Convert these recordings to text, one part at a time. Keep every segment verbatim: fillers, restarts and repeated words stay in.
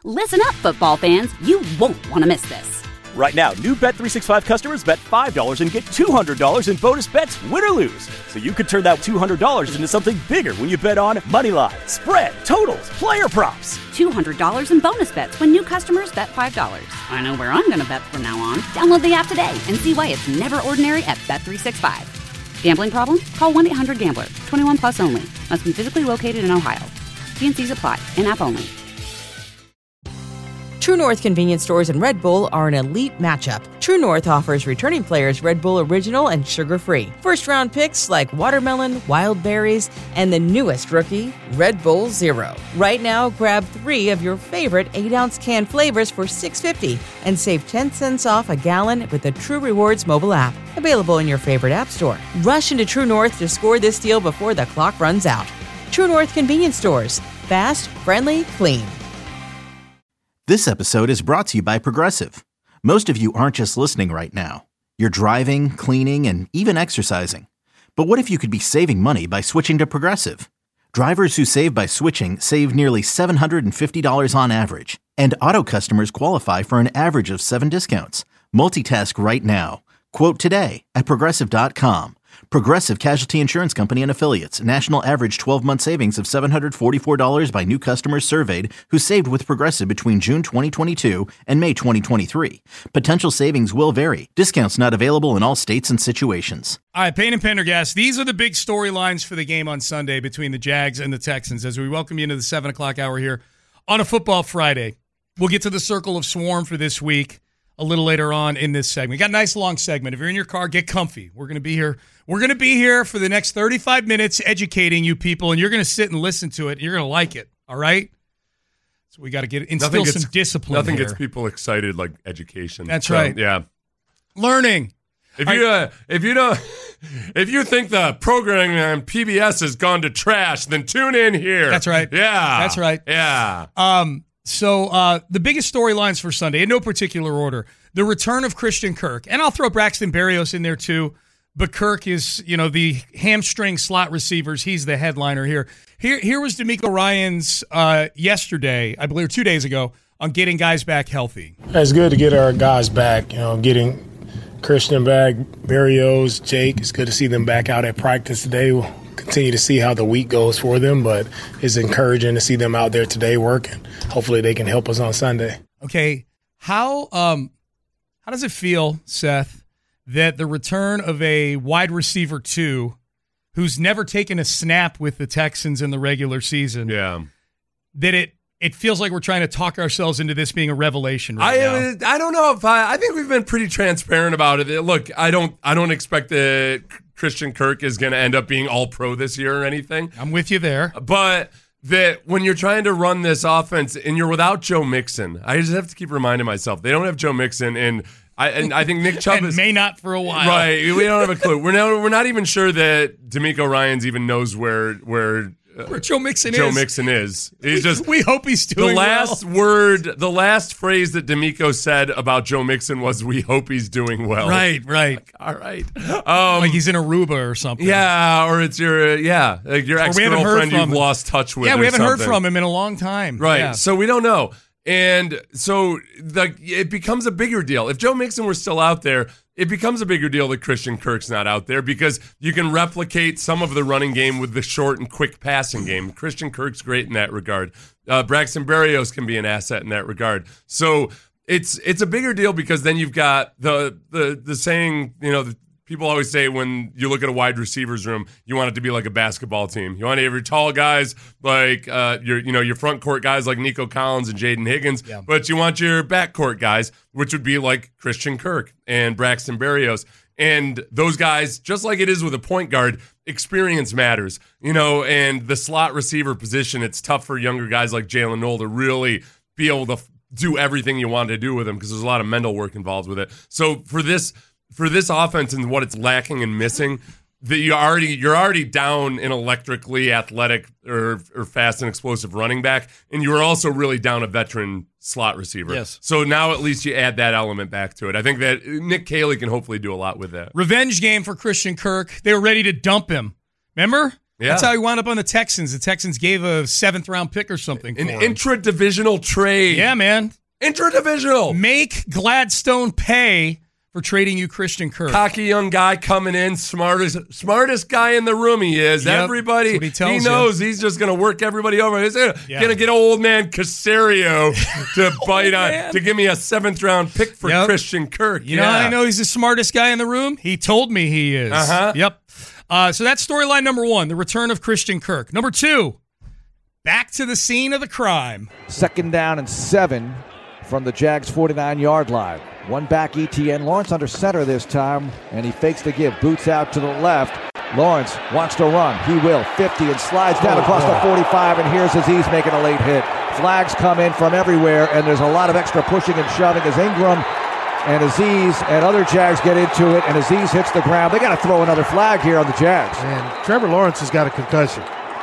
Listen up, football fans. You won't want to miss this. Right now, new Bet three sixty-five customers bet five dollars and get two hundred dollars in bonus bets, win or lose. So you could turn that two hundred dollars into something bigger when you bet on money line, spread, totals, player props. two hundred dollars in bonus bets when new customers bet five dollars. I know where I'm going to bet from now on. Download the app today and see why it's never ordinary at Bet three sixty-five. Gambling problem? Call one eight hundred gambler. twenty-one plus only. Must be physically located in Ohio. T and C's apply. In-app only. True North convenience stores and Red Bull are an elite matchup. True North offers returning players Red Bull Original and sugar-free. First-round picks like watermelon, wild berries, and the newest rookie, Red Bull Zero. Right now, grab three of your favorite eight ounce can flavors for six dollars and fifty cents and save ten cents off a gallon with the True Rewards mobile app. Available in your favorite app store. Rush into True North to score this deal before the clock runs out. True North convenience stores. Fast, friendly, clean. This episode is brought to you by Progressive. Most of you aren't just listening right now. You're driving, cleaning, and even exercising. But what if you could be saving money by switching to Progressive? Drivers who save by switching save nearly seven hundred fifty dollars on average. And auto customers qualify for an average of seven discounts. Multitask right now. Quote today at Progressive dot com. Progressive Casualty Insurance Company and Affiliates. National average twelve-month savings of seven hundred forty-four dollars by new customers surveyed who saved with Progressive between June twenty twenty-two and May twenty twenty-three. Potential savings will vary. Discounts not available in all states and situations. All right, Payne and Pendergast, these are the big storylines for the game on Sunday between the Jags and the Texans as we welcome you into the seven o'clock hour here on a Football Friday. We'll get to the Circle of Swarm for this week a little later on in this segment. We got a nice long segment. If you're in your car, get comfy. We're going to be here. We're going to be here for the next thirty-five minutes educating you people, and you're going to sit and listen to it, and you're going to like it, all right? So we got to get instill gets, some discipline Nothing here. gets people excited like education. That's so, right. Yeah. Learning. If you uh, if you don't if you think the programming on P B S has gone to trash, then tune in here. That's right. Yeah. That's right. Yeah. Um. So uh, the biggest storylines for Sunday, in no particular order, the return of Christian Kirk, and I'll throw Braxton Berrios in there too. But Kirk is, you know, the hamstring slot receivers. He's the headliner here. Here, here was DeMeco Ryans uh, yesterday, I believe, or two days ago, on getting guys back healthy. It's good to get our guys back. You know, getting Christian back, Berrios, Jake. It's good to see them back out at practice today. We'll continue to see how the week goes for them, but it's encouraging to see them out there today working. Hopefully, they can help us on Sunday. Okay, how um, how does it feel, Seth, that the return of a wide receiver two who's never taken a snap with the Texans in the regular season, yeah, that it it feels like we're trying to talk ourselves into this being a revelation right I, now? I don't know if I I think we've been pretty transparent about it. Look, I don't I don't expect that Christian Kirk is going to end up being all pro this year or anything. I'm with you there. But that when you're trying to run this offense and you're without Joe Mixon, I just have to keep reminding myself, they don't have Joe Mixon, and I and I think Nick Chubb and is may not for a while. Right. We don't have a clue. We're not we're not even sure that DeMeco Ryans even knows where where uh, Where Joe Mixon Joe is. Mixon is. He's just we hope he's doing the last well. word, the last phrase that DeMeco said about Joe Mixon was, "We hope he's doing well." Right, right. Like, all right. Um, like he's in Aruba or something. Yeah, or it's your uh, yeah, like your ex girlfriend you've lost touch with. Yeah, we or haven't something. heard from him in a long time. Right. Yeah. So we don't know. And so like it becomes a bigger deal. If Joe Mixon were still out there, it becomes a bigger deal that Christian Kirk's not out there because you can replicate some of the running game with the short and quick passing game. Christian Kirk's great in that regard. Uh, Braxton Berrios can be an asset in that regard. So it's it's a bigger deal because then you've got the the the saying, you know, the, people always say when you look at a wide receivers room, you want it to be like a basketball team. You want to have your tall guys like uh, your, you know, your front court guys like Nico Collins and Jaden Higgins, yeah. But you want your back court guys, which would be like Christian Kirk and Braxton Berrios. And those guys, just like it is with a point guard, experience matters, you know, and the slot receiver position, it's tough for younger guys like Jalen Noel to really be able to do everything you want to do with them because there's a lot of mental work involved with it. So for this, For this offense and what it's lacking and missing, that you already you're already down an electrically athletic or or fast and explosive running back, and you were also really down a veteran slot receiver. Yes. So now at least you add that element back to it. I think that Nick Caley can hopefully do a lot with that. Revenge game for Christian Kirk. They were ready to dump him. Remember? Yeah. That's how he wound up on the Texans. The Texans gave a seventh round pick or something. An for him. intra-divisional trade. Yeah, man. Intra-divisional. Make Gladstone pay for trading you Christian Kirk. Cocky young guy coming in, smartest smartest guy in the room he is. Yep, everybody, that's what he tells he you. knows he's just going to work everybody over. He's going Yeah. to get old man Casario to bite on, man. to give me a seventh round pick for Yep. Christian Kirk. You yeah. know how I know he's the smartest guy in the room? He told me he is. Uh-huh. Yep. Uh, so that's storyline number one, the return of Christian Kirk. Number two, back to the scene of the crime. Second down and seven from the Jags' forty-nine-yard line. One back E T N. Lawrence under center this time, and he fakes the give. Boots out to the left. Lawrence wants to run. He will. fifty and slides down across the forty-five, and here's Azeez making a late hit. Flags come in from everywhere, and there's a lot of extra pushing and shoving as Ingram and Azeez and other Jags get into it, and Azeez hits the ground. They got to throw another flag here on the Jags. And Trevor Lawrence has got a concussion.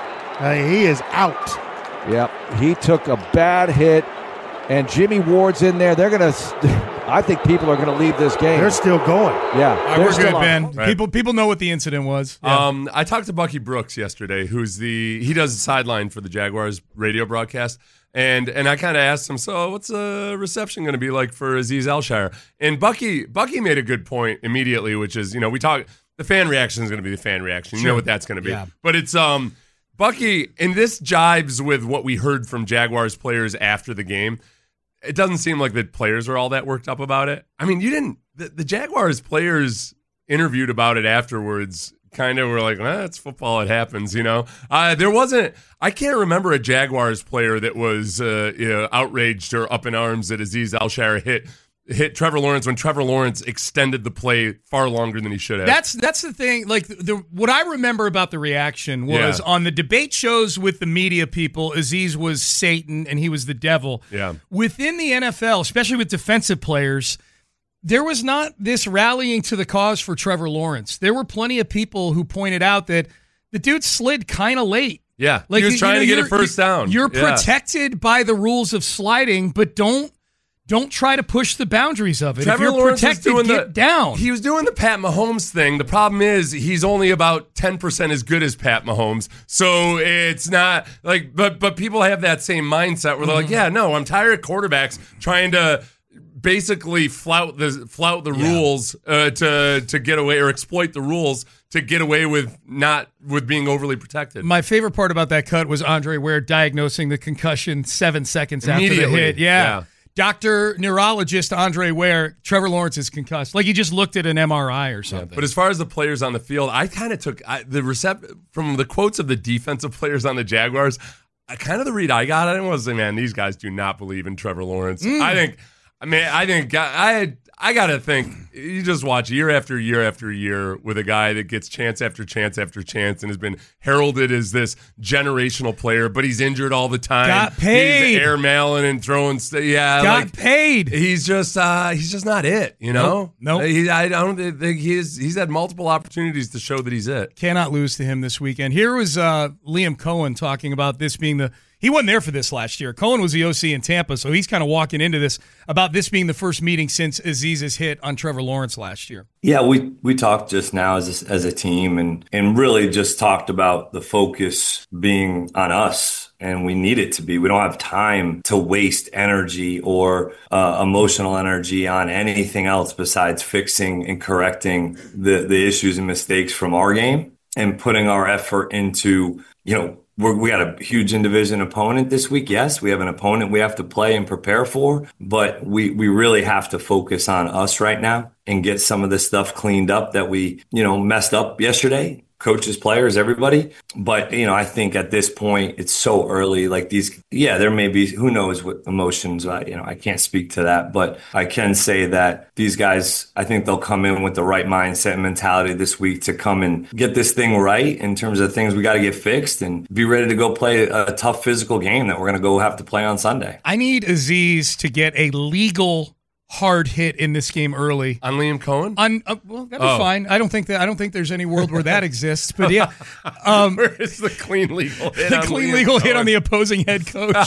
I mean, he is out. Yep, he took a bad hit, and Jimmy Ward's in there. They're going to... I think people are going to leave this game. They're still going. Yeah. All right, they're we're still good, on. Ben. Right. People people know what the incident was. Yeah. Um, I talked to Bucky Brooks yesterday, who's the he does the sideline for the Jaguars radio broadcast, and and I kind of asked him, so what's the reception going to be like for Azeez Al-Shaair? And Bucky Bucky made a good point immediately, which is, you know, we talk the fan reaction is going to be the fan reaction. You Sure. know what that's going to be, Yeah. but it's um Bucky, and this jibes with what we heard from Jaguars players after the game. It doesn't seem like the players are all that worked up about it. I mean, you didn't. The, the Jaguars players interviewed about it afterwards kind of were like, eh, it's football. It happens, you know. Uh, there wasn't. I can't remember a Jaguars player that was uh, you know, outraged or up in arms that Azeez Al-Shaair hit hit Trevor Lawrence when Trevor Lawrence extended the play far longer than he should have. That's that's the thing. Like the what I remember about the reaction was Yeah. on the debate shows with the media people, Azeez was Satan and he was the devil. Yeah. Within the N F L, especially with defensive players, there was not this rallying to the cause for Trevor Lawrence. There were plenty of people who pointed out that the dude slid kind of late. yeah. Like he was you trying know, to get you're- a first down. You're Yeah. protected by the rules of sliding, but don't don't try to push the boundaries of it. Trevor if you're Lawrence was protected, doing get the, down. He was doing the Pat Mahomes thing. The problem is he's only about ten percent as good as Pat Mahomes. So it's not like, but but people have that same mindset where they're like, yeah, no, I'm tired of quarterbacks trying to basically flout the flout the Yeah. rules uh, to to get away or exploit the rules to get away with not with being overly protected. My favorite part about that cut was Andre Ware diagnosing the concussion seven seconds after the Immediately, hit. Yeah. yeah. Doctor neurologist Andre Ware, Trevor Lawrence is concussed. Like he just looked at an M R I or something. But as far as the players on the field, I kind of took I, the recept from the quotes of the defensive players on the Jaguars. I kind of the read I got, I was like, man, these guys do not believe in Trevor Lawrence. Mm. I think, I mean, I think I I got to think you just watch year after year after year with a guy that gets chance after chance after chance and has been heralded as this generational player, but he's injured all the time. Got paid. He's airmailing and throwing. St- yeah, Got like, paid. He's just uh, he's just not it, you know. Nope. Nope. He, I don't think he's he's had multiple opportunities to show that he's it. Cannot lose to him this weekend. Here was uh, Liam Cohen talking about this being the he wasn't there for this last year. Cohen was the O C in Tampa, so he's kind of walking into this about this being the first meeting since Aziz's hit on Trevor Lawrence last year. Yeah, we we talked just now as a, as a team and and really just talked about the focus being on us, and we need it to be. We don't have time to waste energy or uh, emotional energy on anything else besides fixing and correcting the the issues and mistakes from our game and putting our effort into, you know, We're, we got a huge in-division opponent this week. Yes, we have an opponent we have to play and prepare for, but we, we really have to focus on us right now and get some of this stuff cleaned up that we, you know, messed up yesterday. Coaches, players, everybody. But, you know, I think at this point, it's so early. Like these, yeah, there may be, who knows what emotions, I, you know, I can't speak to that. But I can say that these guys, I think they'll come in with the right mindset and mentality this week to come and get this thing right in terms of things we got to get fixed and be ready to go play a tough physical game that we're going to go have to play on Sunday. I need Azeez to get a legal hard hit in this game early on Liam Cohen. On uh, well, that'd be Oh. fine. I don't think that I don't think there's any world where that exists. But yeah, um, Where is the clean legal hit? the on clean Liam legal hit Cohen? on the opposing head coach.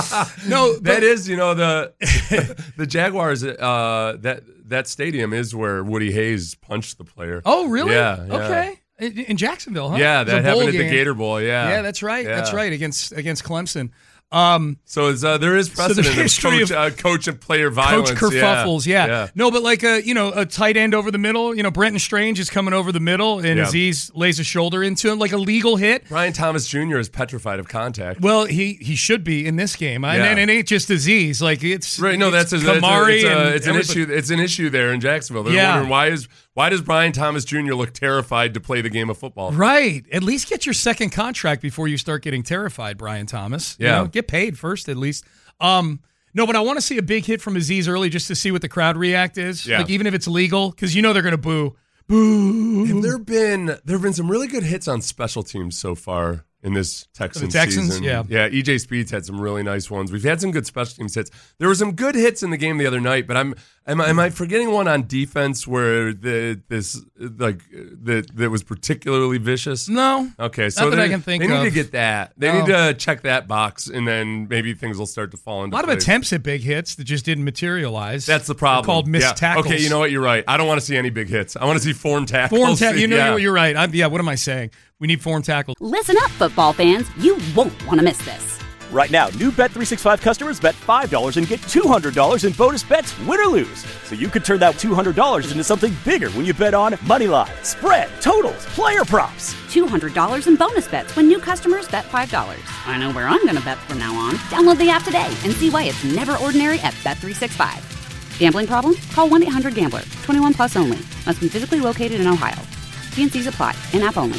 No, but, That is, you know, the the Jaguars. Uh, that that stadium is where Woody Hayes punched the player. Oh, really? Yeah. yeah. Okay. In, in Jacksonville, huh? Yeah, that happened at game. the Gator Bowl. Yeah, yeah, that's right. Yeah. That's right against against Clemson. Um, so is, uh, there is precedent so the history of coach, of uh, coach and player violence. Coach kerfuffles, yeah. Yeah. yeah. No, but like a you know a tight end over the middle. You know, Brenton Strange is coming over the middle, and Yeah. Aziz lays a shoulder into him like a legal hit. Brian Thomas Junior is petrified of contact. Well, he he should be in this game, Yeah. and, and it ain't just Aziz. Like it's Right, no, it's that's a, Kamari it's, a, and it's an everybody. issue. It's an issue there in Jacksonville. They're Yeah. wondering why is why does Brian Thomas Junior look terrified to play the game of football? Right. At least get your second contract before you start getting terrified, Brian Thomas. You Yeah. know, get paid first at least. Um, no, but I want to see a big hit from Aziz early just to see what the crowd react is. Yeah. Like even if it's legal, because you know they're going to boo. Boo. Have there been there have been some really good hits on special teams so far in this Texans, The Texans, season? yeah. Yeah, E J Speed's had some really nice ones. We've had some good special teams hits. There were some good hits in the game the other night, but I'm am, I- am I forgetting one on defense where the this like that that was particularly vicious? No. Okay, so Not that I they- can think they need of. to get that. They No. need to check that box, and then maybe things will start to fall A into lot of place. attempts at big hits that just didn't materialize. That's the problem. They're called missed Yeah. tackles. Okay, you know what? You're right. I don't want to see any big hits. I want to see form tackles. Form tackle. You know, Yeah. you're right. I'm, yeah, what am I saying? We need form tackles. Listen up, football fans. You won't want to miss this. Right now, new Bet three sixty-five customers bet five dollars and get two hundred dollars in bonus bets, win or lose. So you could turn that two hundred dollars into something bigger when you bet on moneyline, spread, totals, player props. two hundred dollars in bonus bets when new customers bet five dollars. I know where I'm going to bet from now on. Download the app today and see why it's never ordinary at Bet three sixty-five. Gambling problem? Call one eight hundred gambler. twenty-one plus only. Must be physically located in Ohio. T N Cs apply. In-app only.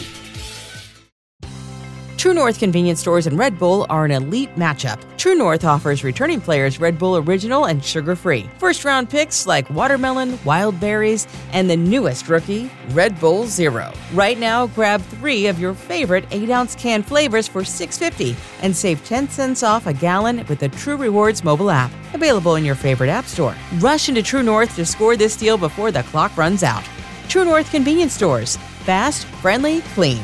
True North convenience stores and Red Bull are an elite matchup. True North offers returning players Red Bull Original and sugar-free. First-round picks like watermelon, wild berries, and the newest rookie, Red Bull Zero. Right now, grab three of your favorite eight ounce can flavors for six dollars and fifty cents and save ten cents off a gallon with the True Rewards mobile app. Available in your favorite app store. Rush into True North to score this deal before the clock runs out. True North convenience stores. Fast, friendly, clean.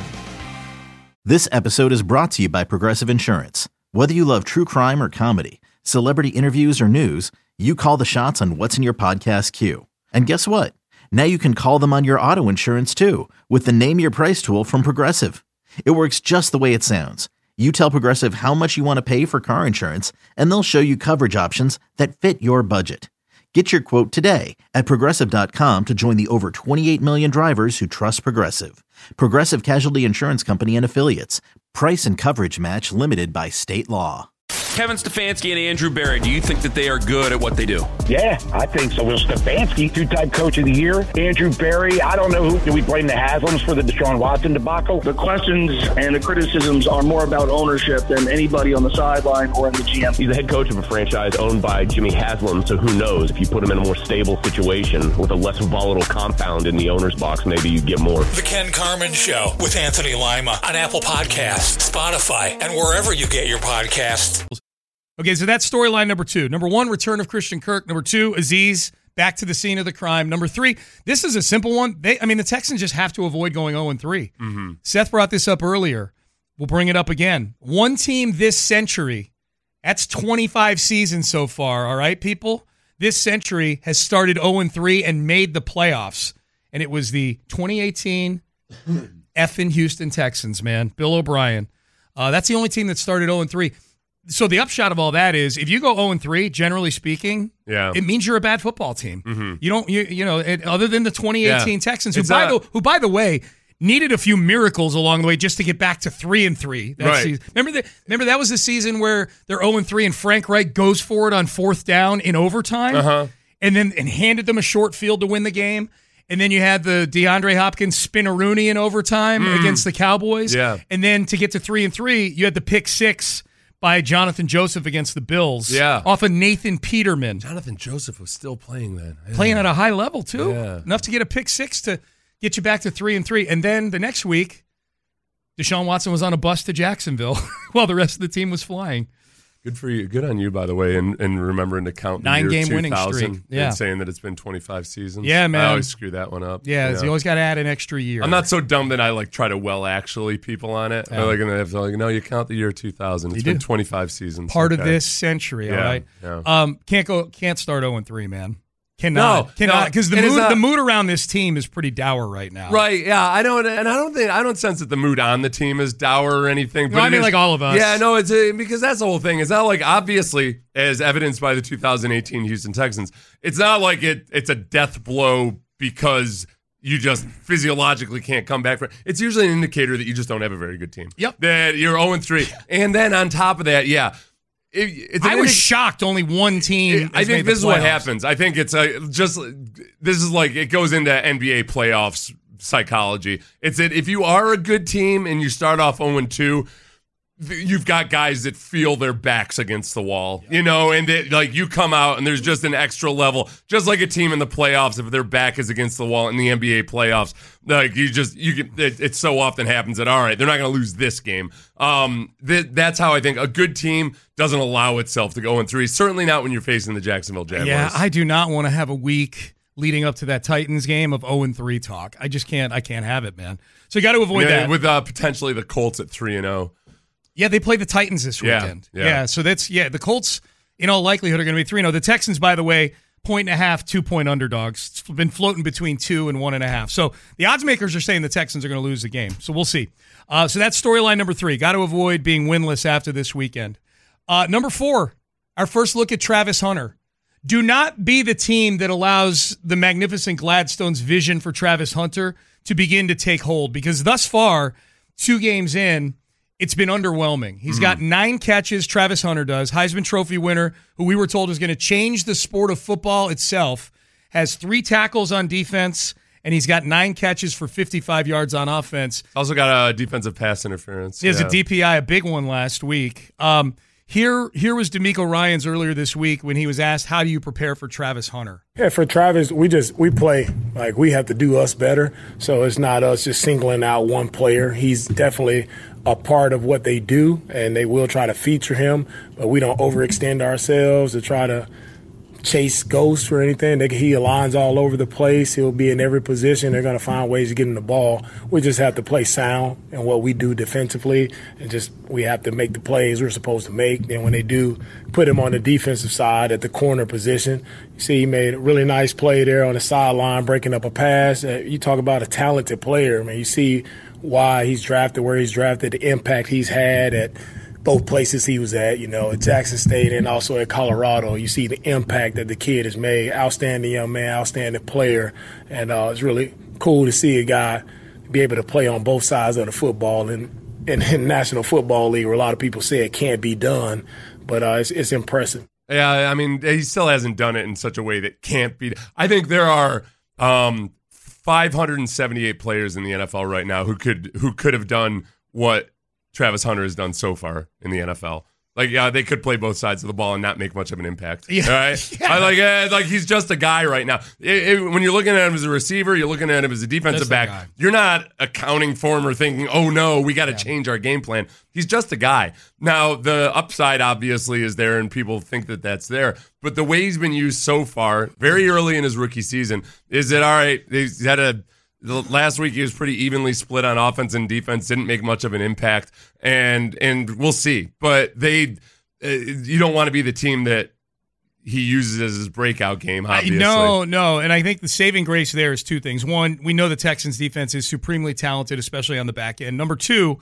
This episode is brought to you by Progressive Insurance. Whether you love true crime or comedy, celebrity interviews or news, you call the shots on what's in your podcast queue. And guess what? Now you can call them on your auto insurance too with the Name Your Price tool from Progressive. It works just the way it sounds. You tell Progressive how much you want to pay for car insurance, and they'll show you coverage options that fit your budget. Get your quote today at Progressive dot com to join the over twenty-eight million drivers who trust Progressive. Progressive Casualty Insurance Company and Affiliates. Price and coverage match limited by state law. Kevin Stefanski and Andrew Berry, do you think that they are good at what they do? Yeah, I think so. Well, Stefanski, two-time coach of the year. Andrew Berry, I don't know who. Do we blame the Haslams for the Deshaun Watson debacle? The questions and the criticisms are more about ownership than anybody on the sideline or in the G M. He's the head coach of a franchise owned by Jimmy Haslam, so who knows? If you put him in a more stable situation with a less volatile compound in the owner's box, maybe you get more. The Ken Carman Show with Anthony Lima on Apple Podcasts, Spotify, and wherever you get your podcasts. Okay, so that's storyline number two. Number one, return of Christian Kirk. Number two, Aziz back to the scene of the crime. Number three, this is a simple one. They, I mean, the Texans just have to avoid going oh and three. Mm-hmm. Seth brought this up earlier. We'll bring it up again. One team this century, that's twenty-five seasons so far, all right, people? This century has started oh and three and made the playoffs. And it was the twenty eighteen effing Houston Texans, man. Bill O'Brien. Uh, that's the only team that started oh and three. So the upshot of all that is, if you go oh and three, generally speaking, yeah. it means you're a bad football team. Mm-hmm. You don't, you, you know, it, other than the twenty eighteen Yeah. Texans, who It's by a- the who by the way needed a few miracles along the way just to get back to three and three. That Right. season. Remember that? Remember that was the season where they're oh and three and Frank Reich goes for it on fourth down in overtime, Uh-huh. and then and handed them a short field to win the game. And then you had the DeAndre Hopkins spin-a-rooney in overtime Mm. against the Cowboys. Yeah. And then to get to three and three, you had the pick six by Jonathan Joseph against the Bills. Yeah. Off of Nathan Peterman. Jonathan Joseph was still playing then. Yeah. Playing at a high level, too. Yeah. Enough to get a pick six to get you back to three and three. And then the next week, Deshaun Watson was on a bus to Jacksonville while the rest of the team was flying. Good for you. Good on you, by the way, and, and remembering to count the Nine year game winning two thousand streak. Yeah. and saying that it's been twenty-five seasons. Yeah, man. I always screw that one up. Yeah, you you know? always got to add an extra year. I'm not so dumb that I like try to well actually people on it. Yeah. They're like gonna have to like, no, you count the year two thousand. It's You been do. twenty-five seasons. Part of Okay. this century, all Yeah, right? yeah. Um, can't go, can't start oh and three, man. Cannot, no, cannot, because no. the And it's mood, not- the mood around this team is pretty dour right now. Right, yeah, I don't, and I don't think I don't sense that the mood on the team is dour or anything. But No, I it mean is- like all of us. Yeah, no, it's a, because that's the whole thing. It's not like, obviously, as evidenced by the two thousand eighteen Houston Texans, it's not like it. It's a death blow because you just physiologically can't come back from it. It's usually an indicator that you just don't have a very good team. Yep, that you're oh and three, and then on top of that, yeah. It, it's I an was indi- shocked only one team. I has think made the this is what playoffs. happens. I think it's a just this is like it goes into N B A playoffs psychology. It's that if you are a good team and you start off oh and two, you've got guys that feel their backs against the wall, you know, and that like you come out and there's just an extra level, just like a team in the playoffs. If their back is against the wall in the N B A playoffs, like you just you can. It, it so often happens that all right, they're not going to lose this game. Um, th- that's how I think a good team doesn't allow itself to go in three. Certainly not when you're facing the Jacksonville Jaguars. Yeah, I do not want to have a week leading up to that Titans game of oh and three talk. I just can't. I can't have it, man. So you got to avoid Yeah, that. with uh, potentially the Colts at three and zero. Yeah, they play the Titans this Yeah, weekend. yeah. Yeah, so that's, yeah, the Colts, in all likelihood, are going to be three and oh. The Texans, by the way, point and a half, two-point underdogs. It's been floating between two and one and a half. So the odds makers are saying the Texans are going to lose the game. So we'll see. Uh, so that's storyline number three. Got to avoid being winless after this weekend. Uh, number four, our first look at Travis Hunter. Do not be the team that allows the magnificent Gladstone's vision for Travis Hunter to begin to take hold, because thus far, two games in, it's been underwhelming. He's Mm-hmm. got nine catches, Travis Hunter does. Heisman Trophy winner, who we were told is going to change the sport of football itself, has three tackles on defense, and he's got nine catches for fifty-five yards on offense. Also got a defensive pass interference. He has yeah. a D P I, a big one last week. Um, here, here was DeMeco Ryans earlier this week when he was asked, how do you prepare for Travis Hunter? Yeah, for Travis, we just we play like we have to do us better. So it's not us just singling out one player. He's definitely a part of what they do, and they will try to feature him, but we don't overextend ourselves to try to chase ghosts or anything. They, he aligns all over the place. He'll be in every position. They're going to find ways to get him the ball. We just have to play sound in what we do defensively, and just we have to make the plays we're supposed to make. And when they do, put him on the defensive side at the corner position. You see he made a really nice play there on the sideline, breaking up a pass. Uh, you talk about a talented player. I mean, you see why he's drafted where he's drafted, the impact he's had at both places he was at, you know, at Jackson State and also at Colorado. You see the impact that the kid has made. Outstanding young man, outstanding player. And uh, it's really cool to see a guy be able to play on both sides of the football in, in, in National Football League, where a lot of people say it can't be done. But uh, it's, it's impressive. Yeah, I mean, he still hasn't done it in such a way that can't be. I think there are um, five hundred seventy-eight players in the N F L right now who could who could have done what Travis Hunter has done so far in the N F L. Like, yeah, they could play both sides of the ball and not make much of an impact. Yeah. All right? Yeah. I like, eh, like he's just a guy right now. It- it- when you're looking at him as a receiver, you're looking at him as a defensive Just a guy. back. You're not accounting for him or thinking, oh, no, we got to change our game plan. He's just a guy. Now, the upside obviously is there, and people think that that's there. But the way he's been used so far, very early in his rookie season, is that, all right, he's had a The last week he was pretty evenly split on offense and defense, didn't make much of an impact, and and we'll see. But they, uh, you don't want to be the team that he uses as his breakout game, obviously. No, no, and I think the saving grace there is two things. One, we know the Texans' defense is supremely talented, especially on the back end. Number two,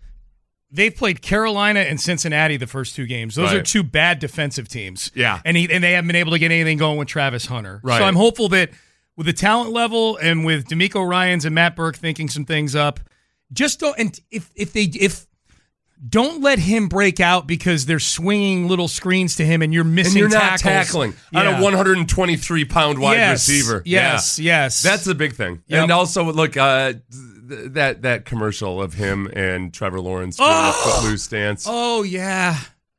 they've played Carolina and Cincinnati the first two games. Those Right. are two bad defensive teams. Yeah. And he, and they haven't been able to get anything going with Travis Hunter. Right. So I'm hopeful that with the talent level and with DeMeco Ryans and Matt Burke thinking some things up, just don't, and if if they if don't let him break out because they're swinging little screens to him and you're missing And you're not tackles. tackling on Yeah. a one hundred twenty-three pound wide Yes, receiver. yes, Yeah. yes. That's the big thing. Yep. And also, look, uh, th- that that commercial of him and Trevor Lawrence doing Oh! a footloose stance. Oh yeah.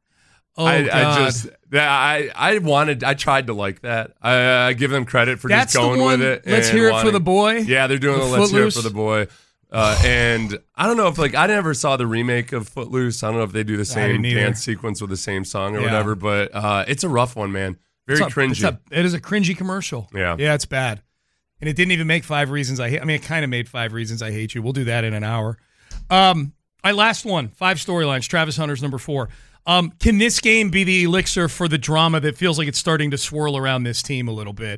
Oh I, God. I just, I, I wanted, I tried to like that. I, I give them credit for That's just going the one, with it. Let's and hear it for wanting- the boy. Yeah, they're doing The the let's hear it Footloose. for the boy. Uh, and I don't know if like I never saw the remake of Footloose. I don't know if they do the same didn't either. dance sequence with the same song or Yeah. whatever. But uh, it's a rough one, man. Very It's a- cringy. it's a- it is a cringy commercial. Yeah. Yeah, it's bad. And it didn't even make Five Reasons I Hate. I mean, it kind of made Five Reasons I Hate You. We'll do that in an hour. Um, my last one, five storylines. Travis Hunter's number four. Um, can this game be the elixir for the drama that feels like it's starting to swirl around this team a little bit?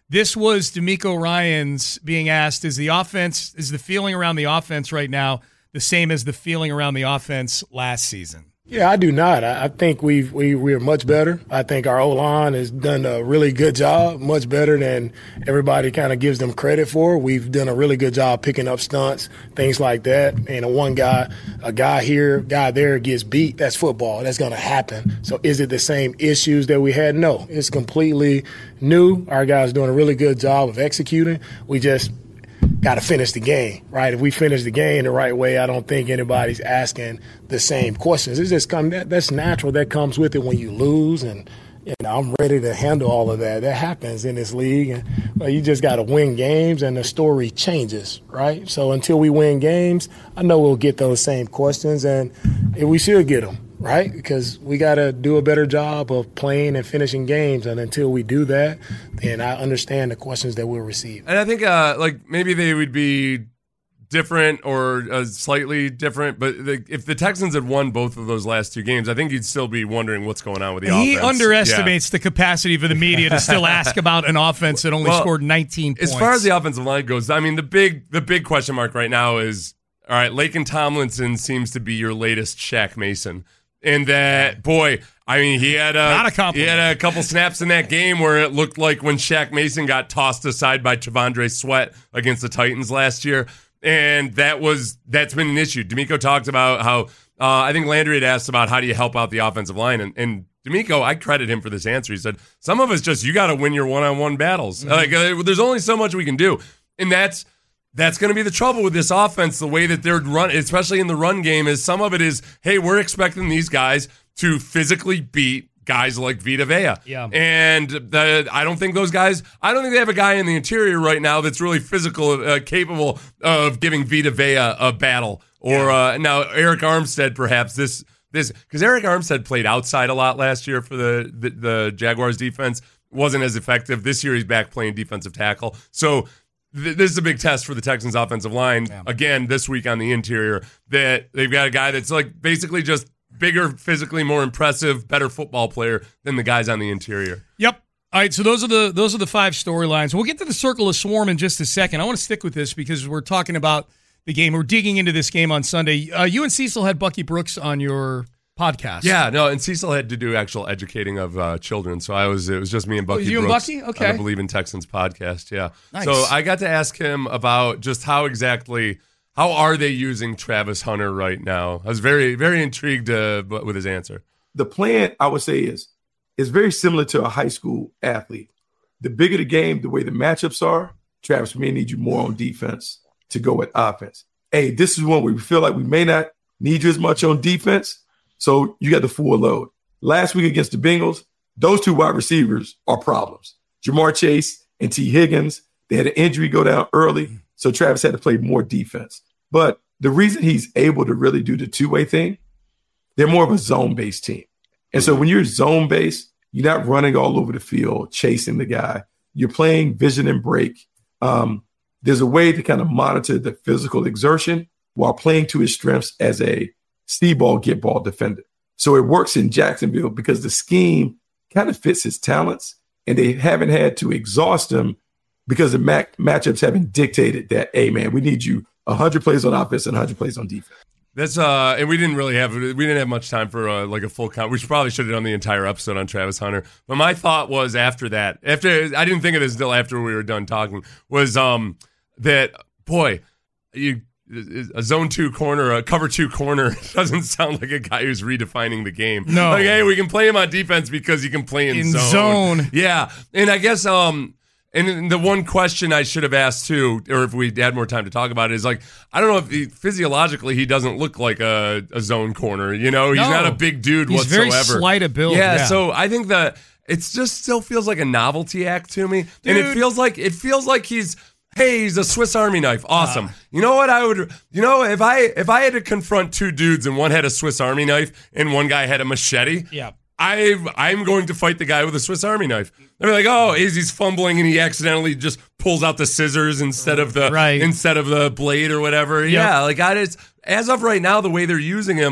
This was D'Amico Ryans being asked, is the offense, is the feeling around the offense right now the same as the feeling around the offense last season? Yeah, I do not. I, I think we've, we we're much better. I think our O-line has done a really good job, much better than everybody kind of gives them credit for. We've done a really good job picking up stunts, things like that. And a one guy, a guy here, guy there gets beat. That's football. That's going to happen. So is it the same issues that we had? No, it's completely new. Our guys doing a really good job of executing. We just got to finish the game, right? If we finish the game the right way, I don't think anybody's asking the same questions. It's just come that, that's natural. That comes with it when you lose, and you know I'm ready to handle all of that. That happens in this league, and well, you just got to win games, and the story changes, right? So until we win games, I know we'll get those same questions, and we should get them, right? Because we got to do a better job of playing and finishing games, and until we do that, then I understand the questions that we'll receive. And I think uh, like maybe they would be different or uh, slightly different, but the, if the Texans had won both of those last two games, I think you'd still be wondering what's going on with the he offense. He underestimates yeah. the capacity for the media to still ask about an offense that only well, scored nineteen points. As far as the offensive line goes, I mean, the big the big question mark right now is, all right, Laken Tomlinson seems to be your latest Shaq Mason. And that, boy, I mean, he had a, Not a compliment. he had a couple snaps in that game where it looked like when Shaq Mason got tossed aside by T'Vondre Sweat against the Titans last year. And that was, that's been an issue. D'Amico talked about how, uh, I think Landry had asked about how do you help out the offensive line. And, and D'Amico, I credit him for this answer. He said, some of us just, you got to win your one-on-one battles. Mm-hmm. Like, uh, there's only so much we can do. And that's, That's going to be the trouble with this offense, the way that they're run, especially in the run game, is some of it is, hey, we're expecting these guys to physically beat guys like Vita Vea. Yeah. And the, I don't think those guys, I don't think they have a guy in the interior right now that's really physical, uh, capable of giving Vita Vea a battle. Or yeah. uh, now Eric Armstead, perhaps this, this, because Eric Armstead played outside a lot last year for the, the, the Jaguars defense, wasn't as effective. This year he's back playing defensive tackle. So, this is a big test for the Texans' offensive line, yeah. again, this week on the interior, that they've got a guy that's like basically just bigger, physically more impressive, better football player than the guys on the interior. Yep. All right, so those are the those are the five storylines. We'll get to the Circle of Swarm in just a second. I want to stick with this because we're talking about the game. We're digging into this game on Sunday. Uh, you and Cecil had Bucky Brooks on your podcast. Yeah, no, and Cecil had to do actual educating of uh, children, so I was it was just me and Bucky oh, you Brooks and Bucky? Okay. on the Believe in Texans podcast, yeah. Nice. So I got to ask him about just how exactly, how are they using Travis Hunter right now? I was very, very intrigued uh, with his answer. The plan, I would say, is is very similar to a high school athlete. The bigger the game, the way the matchups are, Travis may need you more on defense to go with offense. Hey, this is one where we feel like we may not need you as much on defense, so you got the full load. Last week against the Bengals, those two wide receivers are problems. Jamar Chase and T. Higgins, they had an injury go down early, so Travis had to play more defense. But the reason he's able to really do the two-way thing, they're more of a zone-based team. And so when you're zone-based, you're not running all over the field, chasing the guy. You're playing vision and break. Um, there's a way to kind of monitor the physical exertion while playing to his strengths as a see ball, get ball defender. So it works in Jacksonville because the scheme kind of fits his talents, and they haven't had to exhaust him because the mat- matchups haven't dictated that, hey, man, we need you one hundred plays on offense and one hundred plays on defense. That's uh, and we didn't really have we didn't have much time for uh, like a full count. We should probably should have done the entire episode on Travis Hunter. But my thought was after that, after I didn't think of this until after we were done talking, was um that boy, you. A zone two corner, a cover two corner doesn't sound like a guy who's redefining the game. No. Like, hey, we can play him on defense because he can play in, in zone. zone. Yeah. And I guess, um, and the one question I should have asked too, or if we had more time to talk about it, is like, I don't know if he, physiologically he doesn't look like a, a zone corner. You know, he's no. not a big dude he's whatsoever. He's very slight of build. Yeah, Yeah. So I think that it just still feels like a novelty act to me. Dude. And it feels like, it feels like he's, hey, he's a Swiss Army knife. Awesome. Uh, you know what I would, you know, if I if I had to confront two dudes and one had a Swiss Army knife and one guy had a machete, yeah. I, I'm going to fight the guy with a Swiss Army knife. They're like, oh, is he's fumbling and he accidentally just pulls out the scissors instead of the right. instead of the blade or whatever. Yep. Yeah, like I just, as of right now, the way they're using him,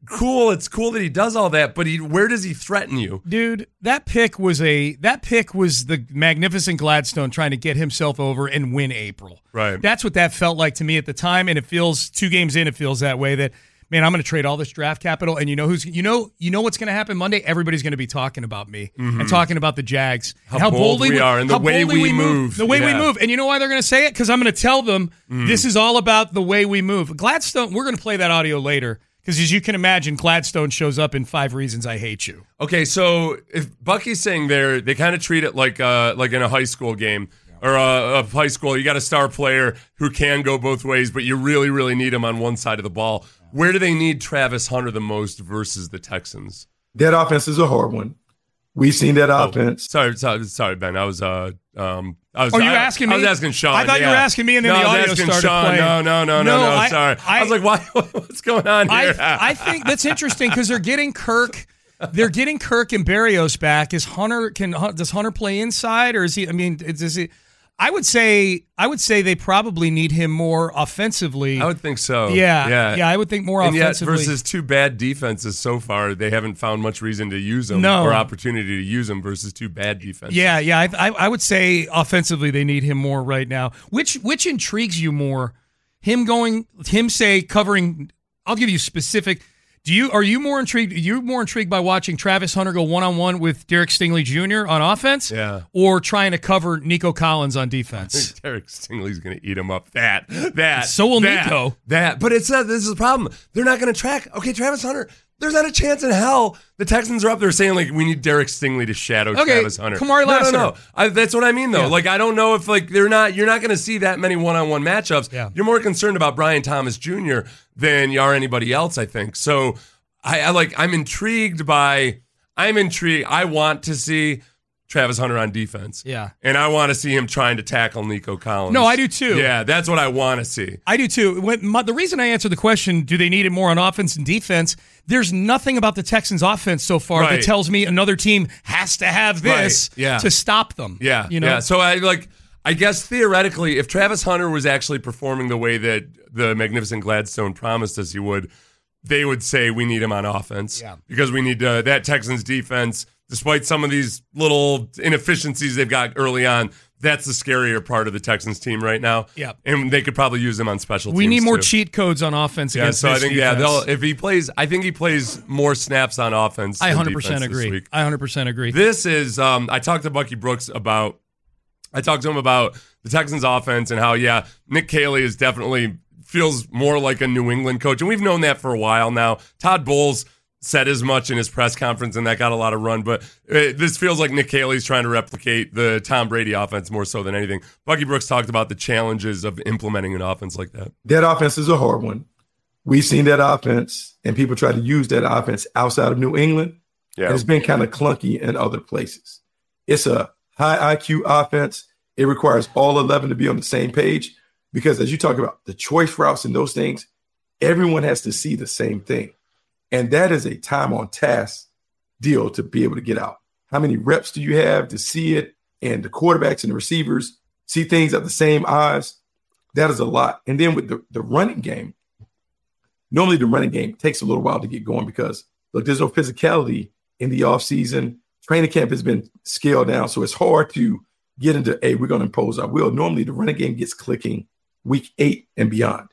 cool. It's cool that he does all that, but he, where does he threaten you? Dude, that pick was a that pick was the magnificent Gladstone trying to get himself over and win April. Right. That's what that felt like to me at the time, and it feels two games in, it feels that way that, man, I'm going to trade all this draft capital, and you know who's you know you know what's going to happen Monday? Everybody's going to be talking about me Mhm. and talking about the Jags. How and how bold boldly we are and the how way boldly we move. The way we Yeah. move. And you know why they're going to say it? Because I'm going to tell them Mm. this is all about the way we move. Gladstone, we're going to play that audio later. Because as you can imagine, Gladstone shows up in Five Reasons I Hate You. Okay, so if Bucky's saying there, they kind of treat it like uh, like in a high school game or a, a high school. You got a star player who can go both ways, but you really, really need him on one side of the ball. Where do they need Travis Hunter the most versus the Texans? That offense is a hard one. We've seen that Oh, offense. Sorry, sorry, sorry, Ben. I was uh um I was Oh, you I, asking I was me? asking Sean. I thought you yeah. were asking me and then no, the I was audio asking started Sean. playing. No, no, no, no, No, no. I- sorry. I- I was like, why what's going on here? I, I think that's interesting because they're getting Kirk. They're getting Kirk and Berrios back. Is Hunter can does Hunter play inside or is he? I mean, is he? I would say I would say they probably need him more offensively. I would think so. Yeah, yeah, yeah. I would think more and offensively. yet versus two bad defenses so far, they haven't found much reason to use him No. or opportunity to use him versus two bad defenses. Yeah, yeah. I, I, I would say offensively they need him more right now. Which which intrigues you more? Him going, him say covering. I'll give you specific. Do you are you more intrigued? Are you more intrigued by watching Travis Hunter go one on one with Derek Stingley Junior on offense? Yeah. Or trying to cover Nico Collins on defense? Derek Stingley's going to eat him up. That, that. So will that, Nico. That. But it's not, this is the problem. They're not going to track. Okay, Travis Hunter, there's not a chance in hell the Texans are up there saying, like, we need Derek Stingley to shadow Okay, Travis Hunter. Kamari no, no, Lassiter. no. I, that's what I mean, though. Yeah. Like, I don't know if, like, they're not, you're not going to see that many one-on-one matchups. Yeah. You're more concerned about Brian Thomas Junior than you are anybody else, I think. So, I, I like, I'm intrigued by, I'm intrigued. I want to see Travis Hunter on defense. Yeah. And I want to see him trying to tackle Nico Collins. No, I do too. Yeah, that's what I want to see. I do too. When, my, the reason I answer the question, do they need it more on offense and defense? There's nothing about the Texans' offense so far Right. that tells me another team has to have this Right. Yeah. to stop them. Yeah, you know. yeah. So I like. I guess theoretically, if Travis Hunter was actually performing the way that the Magnificent Gladstone promised us he would, they would say we need him on offense. Yeah. Because we need uh, that Texans defense, despite some of these little inefficiencies they've got early on. That's the scarier part of the Texans team right now. Yeah. And they could probably use him on special We teams. need more too. cheat codes on offense Yeah, against so I this think yeah, defense. they'll if he plays, I think he plays more snaps on offense. I than one hundred percent defense this agree. week. I one hundred percent agree. This is um, I talked to Bucky Brooks about I talked to him about the Texans offense and how yeah, Nick Caley is definitely feels more like a New England coach, and we've known that for a while now. Todd Bowles said as much in his press conference, and that got a lot of run. But uh, this feels like Nick Caley's trying to replicate the Tom Brady offense more so than anything. Bucky Brooks talked about the challenges of implementing an offense like that. That offense is a hard one. We've seen that offense, and people try to use that offense outside of New England. Yeah. And it's been kind of clunky in other places. It's a high I Q offense. It requires all eleven to be on the same page because as you talk about the choice routes and those things, everyone has to see the same thing. And that is a time on task deal to be able to get out. How many reps do you have to see it? And the quarterbacks and the receivers see things at the same eyes. That is a lot. And then with the, the running game, normally the running game takes a little while to get going because, look, there's no physicality in the offseason. Training camp has been scaled down, so it's hard to get into, hey, we're going to impose our will. Normally the running game gets clicking week eight and beyond.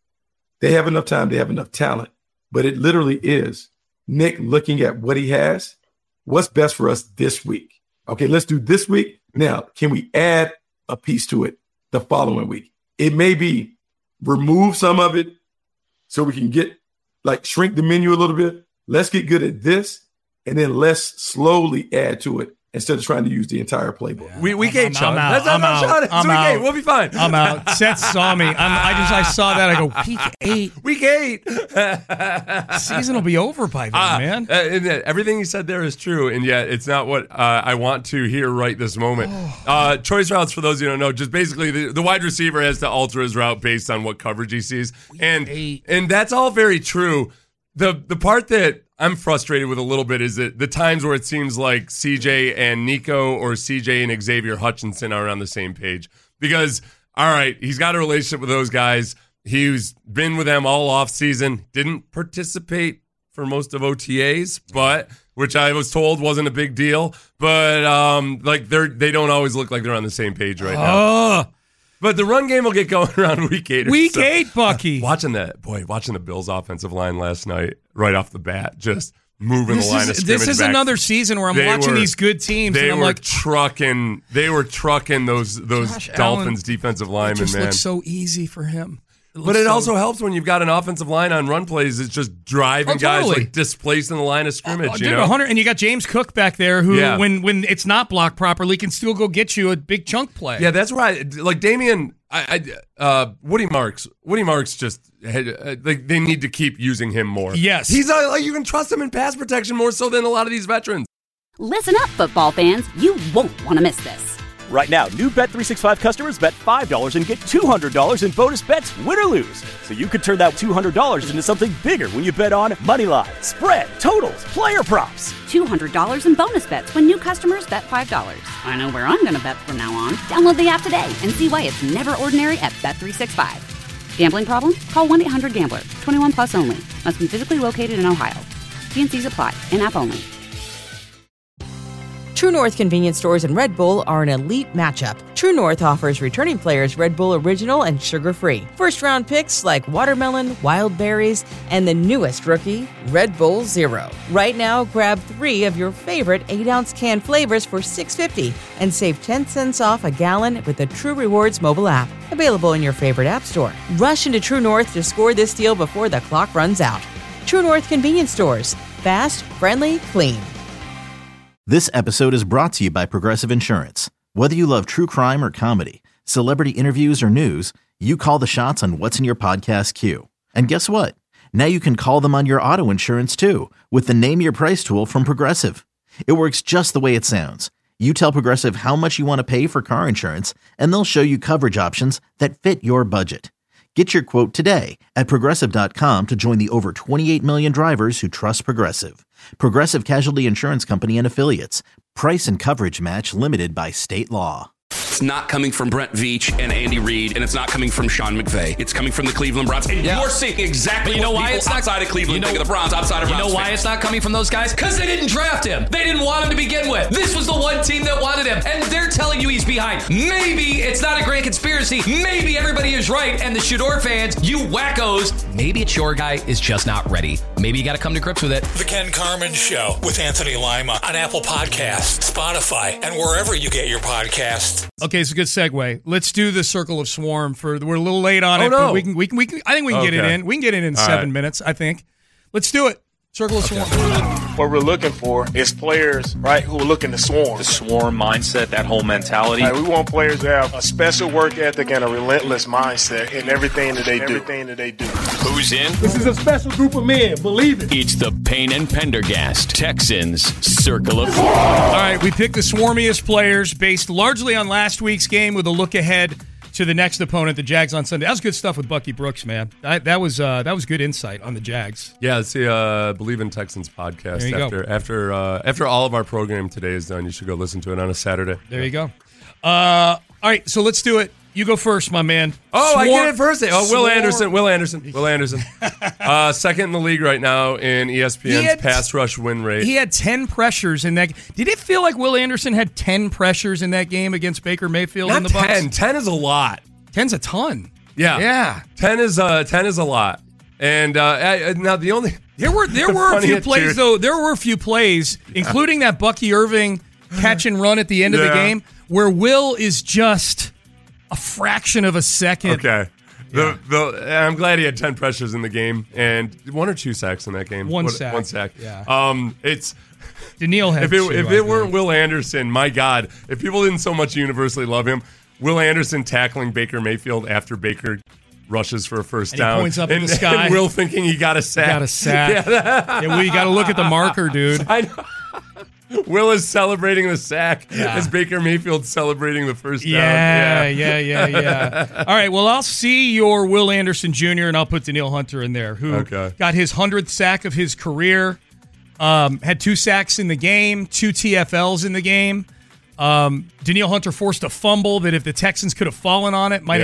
They have enough time. They have enough talent. But it literally is Nick looking at what he has. What's best for us this week? Okay, let's do this week. Now, can we add a piece to it the following week? It may be remove some of it so we can get, like, shrink the menu a little bit. Let's get good at this, and then let's slowly add to it instead of trying to use the entire playbook. We week eight, Sean. I'm out. That's not I'm out. Sean. It's I'm week out. eight. We'll be fine. I'm out. Seth saw me. I'm, I just I saw that. I go, week eight. Week eight. Season will be over by then, Ah, man. uh, and, uh, everything you said there is true, and yet it's not what uh, I want to hear right this moment. uh, choice routes, for those who don't know, just basically the, the wide receiver has to alter his route based on what coverage he sees, and and that's all very true. The the part that I'm frustrated with a little bit is that the times where it seems like C J and Nico or C J and Xavier Hutchinson are on the same page. Because, all right, he's got a relationship with those guys. He's been with them all off season, didn't participate for most of O T As, but which I was told wasn't a big deal. But um, like they're they don't always look like they're on the same page right oh. now. But the run game will get going around week eight. Or week so. eight, Bucky. Watching that, boy, watching the Bills' offensive line last night, right off the bat, just moving this the line is, of scrimmage. This is back. another season where I'm they watching were, these good teams, They and I'm were like, trucking. They were trucking those those Josh Dolphins Allen, defensive it linemen, just man. looks so easy for him. It But it so, also helps when you've got an offensive line on run plays. It's just driving Oh, guys, totally. like displacing the line of scrimmage. Oh, you dude, know, one hundred, and you got James Cook back there, who, Yeah. when when it's not blocked properly, can still go get you a big chunk play. yeah, that's right. Like Damian, I, I uh, Woody Marks. Woody Marks just had, uh, like they need to keep using him more. Yes, he's uh, like you can trust him in pass protection more so than a lot of these veterans. Listen up, football fans. You won't want to miss this. Right now, new Bet three sixty-five customers bet five dollars and get two hundred dollars in bonus bets, win or lose. So you could turn that two hundred dollars into something bigger when you bet on money line, spread, totals, player props. two hundred dollars in bonus bets when new customers bet five dollars. I know where I'm going to bet from now on. Download the app today and see why it's never ordinary at Bet three sixty-five. Gambling problem? Call one eight hundred gambler. twenty-one plus only. Must be physically located in Ohio. T and C's apply. In-app only. True North convenience stores and Red Bull are an elite matchup. True North offers returning players Red Bull Original and sugar-free. First-round picks like watermelon, wild berries, and the newest rookie, Red Bull Zero. Right now, grab three of your favorite eight-ounce can flavors for six dollars and fifty cents and save ten cents off a gallon with the True Rewards mobile app. Available in your favorite app store. Rush into True North to score this deal before the clock runs out. True North convenience stores. Fast, friendly, clean. This episode is brought to you by Progressive Insurance. Whether you love true crime or comedy, celebrity interviews or news, you call the shots on what's in your podcast queue. And guess what? Now you can call them on your auto insurance too with the Name Your Price tool from Progressive. It works just the way it sounds. You tell Progressive how much you want to pay for car insurance, and they'll show you coverage options that fit your budget. Get your quote today at Progressive dot com to join the over twenty-eight million drivers who trust Progressive. Progressive Casualty Insurance Company and Affiliates. Price and coverage match limited by state law. It's not coming from Brent Veach and Andy Reid, and it's not coming from Sean McVay. It's coming from the Cleveland Browns. And Yeah. you're seeing exactly But you know what why people it's not- outside of Cleveland you know- think of the Browns, outside of You Browns know why fans. it's not coming from those guys? Because they didn't draft him. They didn't want him to begin with. This was the one team that wanted him, and they're telling you he's behind. Maybe it's not a great conspiracy. Maybe everybody is right, and the Shador fans, you wackos, maybe it's your guy is just not ready. Maybe you got to come to grips with it. The Ken Carmen Show with Anthony Lima on Apple Podcasts, Spotify, and wherever you get your podcasts. Okay, it's a good segue. Let's do the Circle of Swarm. For we're a little late on Oh, it, no. but we can we can we can. I think we can get it Okay. in. We can get it in All seven right. minutes. I think. Let's do it. Circle of Swarm. What we're looking for is players, right, who are looking to swarm. The swarm mindset, that whole mentality. Right, we want players to have a special work ethic and a relentless mindset in everything that they do. Everything that they do. Who's in? This is a special group of men. Believe it. It's the Payne and Pendergast Texans Circle of All right, we picked the swarmiest players based largely on last week's game with a look ahead to the next opponent, the Jags, on Sunday. That was good stuff with Bucky Brooks, man. That, that was uh, that was good insight on the Jags. Yeah, it's the uh, Believe in Texans podcast. There you go. after after uh, after all of our program today is done, you should go listen to it on a Saturday. There you go. Uh, all right, so let's do it. You go first, my man. Oh, I Swarm- get it first. Oh, Will Swarm- Anderson. Will Anderson. Will Anderson. uh, second in the league right now in E S P N's He had- pass rush win rate. He had ten pressures in that. Did it feel like Will Anderson had ten pressures in that game against Baker Mayfield Not and the Bucs? ten. ten is a lot. Ten's a ton. Yeah. Yeah. ten is uh, ten is a lot. And uh, I- now the only There were there the were a few funniest plays dude- though. There were a few plays, including that Bucky Irving catch and run at the end of the Yeah. game, where Will is just a fraction of a second. Okay. The, the, I'm glad he had ten pressures in the game and one or two sacks in that game. One What- sack. One sack. Yeah. Um, it's Daniil had if it, two, if I it weren't think. Will Anderson, my God, if people didn't so much universally love him, Will Anderson tackling Baker Mayfield after Baker rushes for a first And he down. points up in and, the sky. and Will thinking he got a sack. Got a sack. Yeah. Yeah, well, you got to look at the marker, dude. I know. Will is celebrating the sack Yeah. as Baker Mayfield's celebrating the first down. Yeah, yeah, yeah, yeah. All right, well, I'll see your Will Anderson Junior, and I'll put Daniil Hunter in there, who Okay. got his hundredth sack of his career, um, had two sacks in the game, two T F Ls in the game. Um, Daniil Hunter forced a fumble that if the Texans could have fallen on it, might have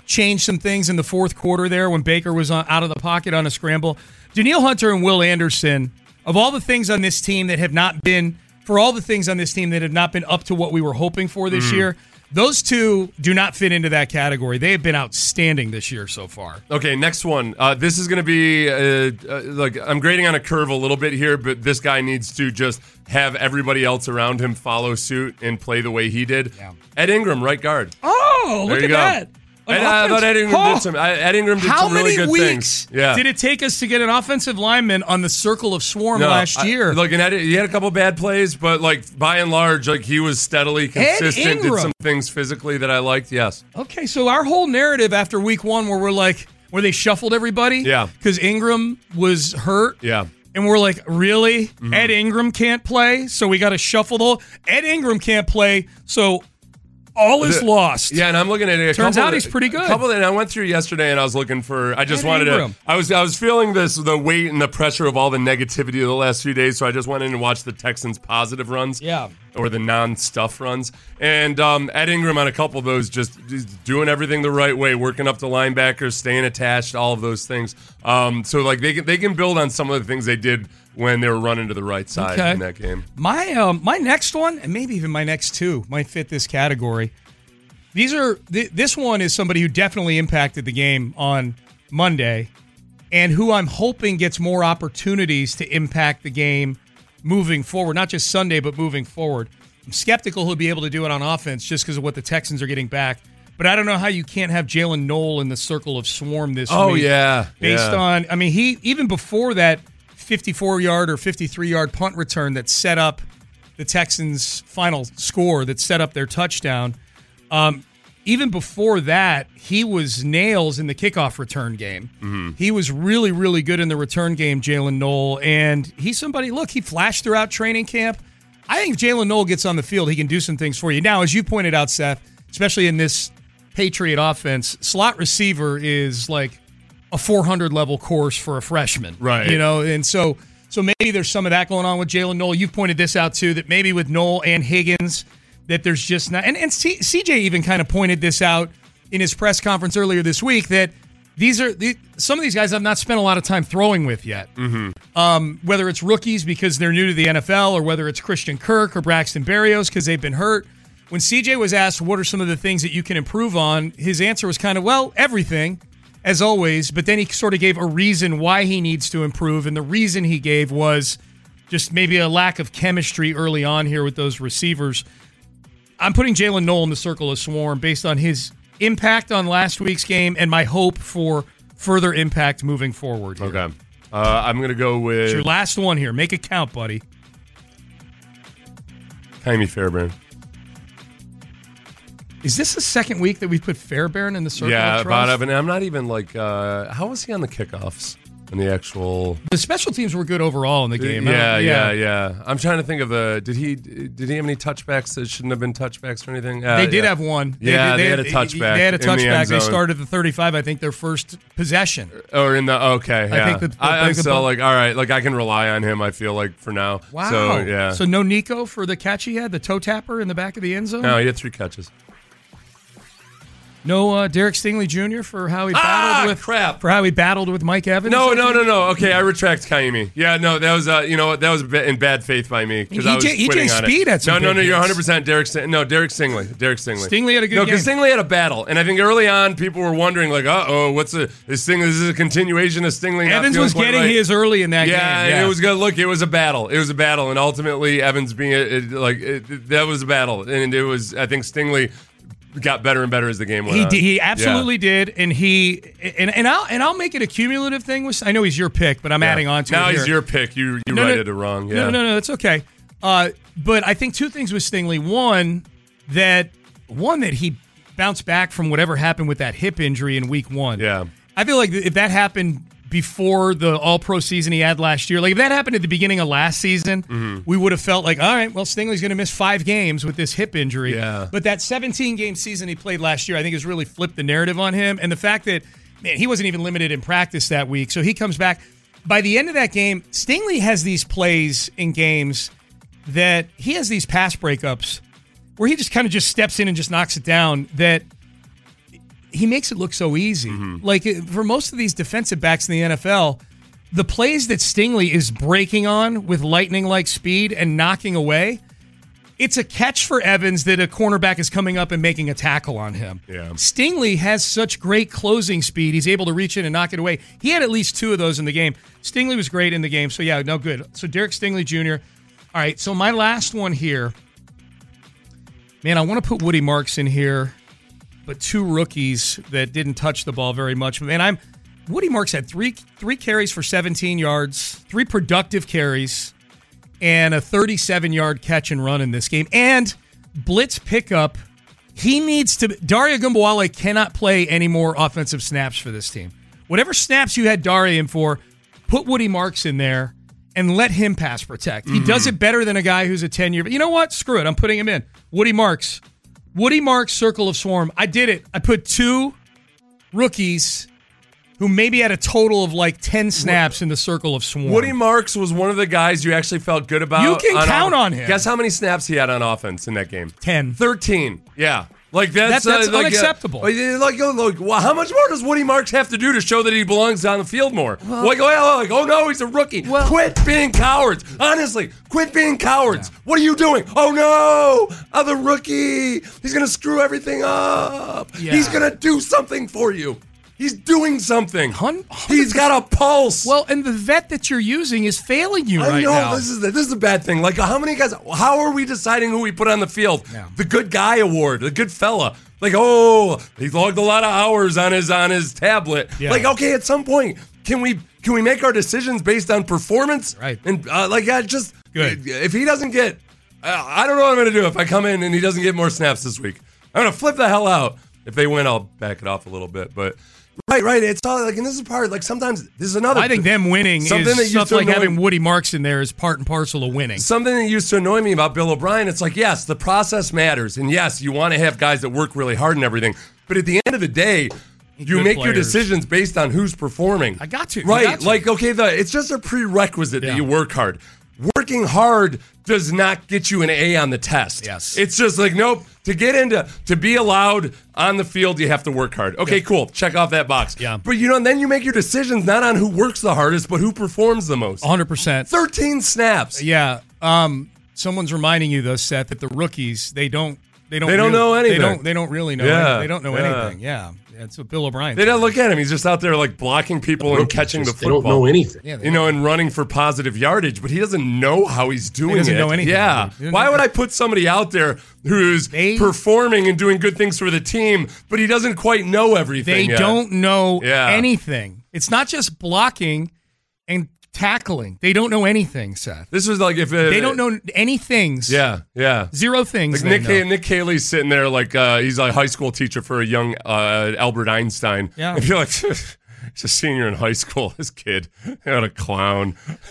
changed some things in the fourth quarter there when Baker was on, out of the pocket on a scramble. Danielle Hunter and Will Anderson, of all the things on this team that have not been, for all the things on this team that have not been up to what we were hoping for this mm. year, those two do not fit into that category. They have been outstanding this year so far. Okay, next one. Uh, this is going to be, uh, uh, like, I'm grading on a curve a little bit here, but this guy needs to just have everybody else around him follow suit and play the way he did. Yeah. Ed Ingram, right guard. Oh, look at go. that. And, uh, I thought Ed Ingram oh. did some. Ed Ingram did How some really many good weeks things. Yeah. did it take us to get an offensive lineman on the circle of swarm no, last year? I, look, and Ed, he had a couple bad plays, but like by and large, like he was steadily consistent. Did some things physically that I liked. Yes. Okay, so our whole narrative after week one, where we're like, where they shuffled everybody, yeah, because Ingram was hurt, yeah. And we're like, really? Mm-hmm. Ed Ingram can't play, so we got to shuffle the whole. Ed Ingram can't play, so all is the, lost. Yeah, and I'm looking at it. A Turns out of, he's pretty good. A couple that I went through yesterday, and I was looking for. I just Ed wanted Ingram. to. I was I was feeling this the weight and the pressure of all the negativity of the last few days, so I just went in and watched the Texans' positive runs. Yeah. Or the non-stuff runs. And um, Ed Ingram on a couple of those, just, just doing everything the right way, working up to linebackers, staying attached, all of those things. Um, so like they can they can build on some of the things they did when they were running to the right side okay. in that game. My um, my next one, and maybe even my next two, might fit this category. These are th- this one is somebody who definitely impacted the game on Monday, and who I'm hoping gets more opportunities to impact the game moving forward, not just Sunday, but moving forward. I'm skeptical he'll be able to do it on offense just because of what the Texans are getting back. But I don't know how you can't have Jalen Knoll in the circle of swarm this oh, week. Oh, yeah. Based yeah. on, I mean, he even before that fifty-four-yard or fifty-three-yard punt return that set up the Texans' final score, that set up their touchdown, um, even before that, he was nails in the kickoff return game. Mm-hmm. He was really, really good in the return game, Jalen Knoll. And he's somebody, look, he flashed throughout training camp. I think if Jalen Knoll gets on the field, he can do some things for you. Now, as you pointed out, Seth, especially in this Patriot offense, slot receiver is like a four hundred level course for a freshman. Right. You know, and so so maybe there's some of that going on with Jalen Knoll. You've pointed this out, too, that maybe with Knoll and Higgins, that there's just not, and, and C, C J even kind of pointed this out in his press conference earlier this week, that these are the, some of these guys I've not spent a lot of time throwing with yet. Mm-hmm. Um, whether it's rookies because they're new to the N F L, or whether it's Christian Kirk or Braxton Berrios because they've been hurt. When C J was asked what are some of the things that you can improve on, his answer was kind of, well, everything, as always, but then he sort of gave a reason why he needs to improve, and the reason he gave was just maybe a lack of chemistry early on here with those receivers. I'm putting Jalen Knoll in the circle of swarm based on his impact on last week's game and my hope for further impact moving forward. Here. Okay. Uh, I'm going to go with... It's your last one here. Make it count, buddy. Ka'imi Fairbairn. Is this the second week that we put Fairbairn in the circle yeah, of trust? Yeah, about I'm not even like... Uh, how was he on the kickoffs? In the actual, the special teams were good overall in the game. Yeah, yeah, yeah. I'm trying to think of the. Did he? Did he have any touchbacks that shouldn't have been touchbacks or anything? Uh, they did yeah. have one. Yeah, they, they, they had a touchback. They had a touchback. The they started the thirty-five. I think their first possession. Or in the okay. Yeah. I think the, I, I'm the, still like all right. Like I can rely on him. I feel like for now. Wow. So yeah. So no Nico for the catch he had, the toe tapper in the back of the end zone. No, he had three catches. No, uh, Derek Stingley Junior for how he battled ah, with crap. for how he battled with Mike Evans. No, no, no, no. Okay, I retract Ka'imi. Yeah, no, that was uh, you know that was in bad faith by me because I was E J quitting on Speed it. Had some no, no, no. hits. You're one hundred percent Derek. Sting- no, Derek Stingley. Derek Stingley. Stingley had a good no, game. No, because Stingley had a battle, and I think early on people were wondering like, uh oh, what's a is Stingley? Is this a continuation of Stingley? Evans was getting right? his early in that yeah, game. Yeah, and it was good. Look, it was a battle. It was a battle, and ultimately Evans being it, like it, that was a battle, and it was I think Stingley got better and better as the game went he on. Did, he absolutely yeah. did, and he and, and I'll and I'll make it a cumulative thing. With I know he's your pick, but I'm yeah. adding on to now it. Now he's here. your pick. You you no, righted no, it wrong. Yeah, no, no, no, that's okay. Uh, but I think two things with Stingley. One that one that he bounced back from whatever happened with that hip injury in week one. Yeah, I feel like if that happened before the all-pro season he had last year, like if that happened at the beginning of last season, mm-hmm. we would have felt like, all right, well, Stingley's going to miss five games with this hip injury. Yeah. But that seventeen-game season he played last year, I think has really flipped the narrative on him. And the fact that, man, he wasn't even limited in practice that week, so he comes back. By the end of that game, Stingley has these plays in games that he has these pass breakups where he just kind of just steps in and just knocks it down that he makes it look so easy. Mm-hmm. Like, for most of these defensive backs in the N F L, the plays that Stingley is breaking on with lightning-like speed and knocking away, it's a catch for Evans that a cornerback is coming up and making a tackle on him. Yeah. Stingley has such great closing speed. He's able to reach in and knock it away. He had at least two of those in the game. Stingley was great in the game. So, yeah, no good. So, Derek Stingley Junior All right, so my last one here. Man, I want to put Woody Marks in here, but two rookies that didn't touch the ball very much. Man, I'm Woody Marks had three three carries for seventeen yards, three productive carries, and a thirty-seven-yard catch and run in this game. And blitz pickup, he needs to – Daria Gumbawale cannot play any more offensive snaps for this team. Whatever snaps you had Daria in for, put Woody Marks in there and let him pass protect. He mm-hmm. does it better than a guy who's a ten-year – you know what? Screw it. I'm putting him in. Woody Marks. Woody Marks, Circle of Swarm. I did it. I put two rookies – who maybe had a total of like ten snaps in the Circle of Swarm. Woody Marks was one of the guys you actually felt good about. You can on count off- on him. Guess how many snaps he had on offense in that game? ten. thirteen. Yeah. Like that's, that's, that's uh, like, unacceptable. Uh, like, like, well, how much more does Woody Marks have to do to show that he belongs on the field more? Well, like, oh, like, oh no, he's a rookie. Well, quit being cowards. Honestly, quit being cowards. Yeah. What are you doing? Oh no, other rookie. He's gonna screw everything up. Yeah. He's gonna do something for you. He's doing something. one hundred percent. He's got a pulse. Well, and the vet that you're using is failing you I right know, now. This is the, this is a bad thing. Like, how many guys? How are we deciding who we put on the field? Yeah. The good guy award, the good fella. Like, oh, he logged a lot of hours on his on his tablet. Yeah. Like, okay, at some point, can we can we make our decisions based on performance? Right. And uh, like, yeah, just good. If he doesn't get, uh, I don't know what I'm going to do if I come in and he doesn't get more snaps this week. I'm going to flip the hell out. If they win, I'll back it off a little bit, but. Right, right. It's all like, and this is part. Like sometimes this is another. I think them winning something is that stuff like having Woody Marks in there is part and parcel of winning. Something that used to annoy me about Bill O'Brien. It's like, yes, the process matters, and yes, you want to have guys that work really hard and everything. But at the end of the day, you Good make players. your decisions based on who's performing. I got to. Right, got to. like okay, the it's just a prerequisite yeah. that you work hard. Working hard does not get you an A on the test. Yes. It's just like, nope, to get into, to be allowed on the field, you have to work hard. Okay, yeah. cool. Check off that box. Yeah. But, you know, and then you make your decisions not on who works the hardest, but who performs the most. one hundred percent. thirteen snaps. Yeah. Um, someone's reminding you, though, Seth, that the rookies, they don't, they don't, they don't really, know anything. They don't, they don't really know. Yeah. Anything. They don't know yeah. anything. Yeah. That's what Bill O'Brien. They don't look at him. He's just out there like blocking people and catching just, the football. They don't know anything. Yeah, you know, and running for positive yardage, but he doesn't know how he's doing he doesn't it. know anything. Yeah. Why would I put somebody out there who's they, performing and doing good things for the team, but he doesn't quite know everything They yet? don't know yeah. anything. It's not just blocking and tackling. They don't know anything, Seth. This was like if it, they don't know any things. Yeah, yeah, zero things. Like Nick, Nick Haley's sitting there like uh, he's a high school teacher for a young uh, Albert Einstein. Yeah, and you're like, he's a senior in high school. This kid, what a clown,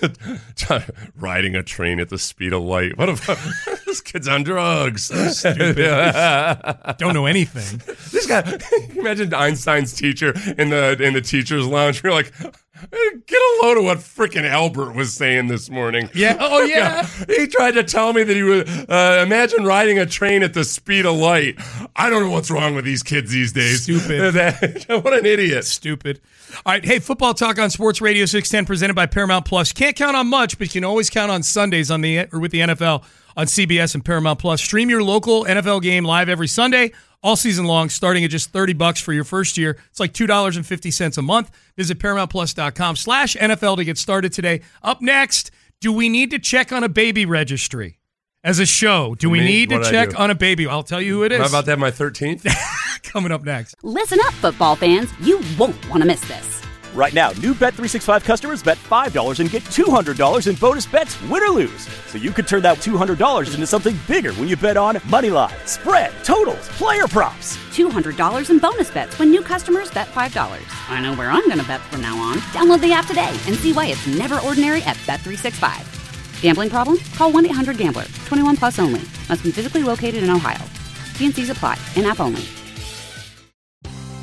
riding a train at the speed of light. What if this kid's on drugs? So stupid. Yeah. Don't know anything. This guy. Imagine Einstein's teacher in the in the teacher's lounge. You're like. Get a load of what frickin' Albert was saying this morning. Yeah. Oh, yeah. yeah. He tried to tell me that he would uh, imagine riding a train at the speed of light. I don't know what's wrong with these kids these days. Stupid. What an idiot. Stupid. All right. Hey, Football Talk on Sports Radio six ten presented by Paramount Plus. Can't count on much, but you can always count on Sundays on the or with the N F L on C B S and Paramount Plus. Stream your local N F L game live every Sunday, all season long, starting at just thirty bucks for your first year. It's like two dollars and fifty cents a month. Visit ParamountPlus.com slash NFL to get started today. Up next, do we need to check on a baby registry? As a show, do we need to check on a baby? I'll tell you who it is. Am I about to have my thirteenth? Coming up next. Listen up, football fans. You won't want to miss this. Right now, new Bet three sixty-five customers bet five dollars and get two hundred dollars in bonus bets, win or lose. So you could turn that two hundred dollars into something bigger when you bet on money line, spread, totals, player props. two hundred dollars in bonus bets when new customers bet five dollars. I know where I'm going to bet from now on. Download the app today and see why it's never ordinary at Bet three sixty-five. Gambling problem? Call one eight hundred gambler. twenty-one plus only. Must be physically located in Ohio. T and C's apply. In-app only.